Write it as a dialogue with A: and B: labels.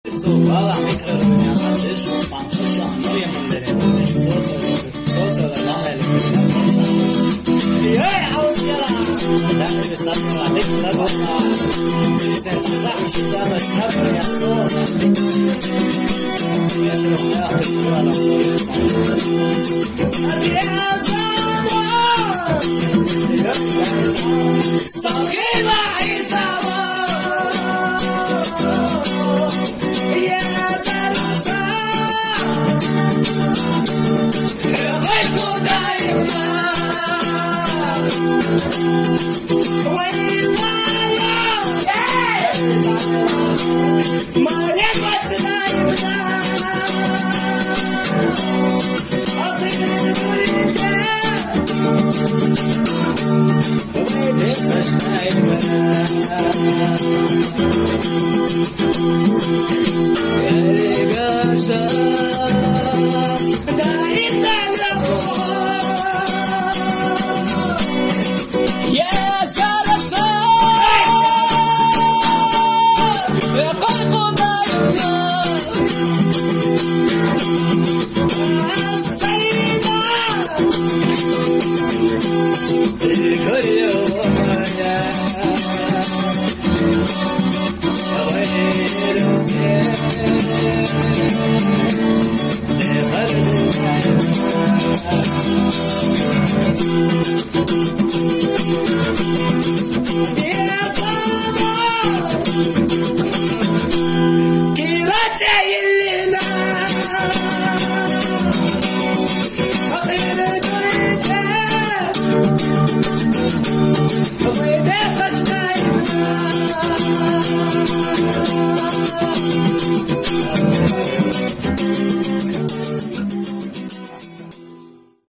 A: Valla mikro ya kaçış, pançış anlıyor munları. Şu fotoğraflar ya عاوز يلا لا بيصير عليك لا بطلع إذا تزعل شيء ده تكبر يا صوت يا شيخ يا أخي ولا يا زمان صغير عيسى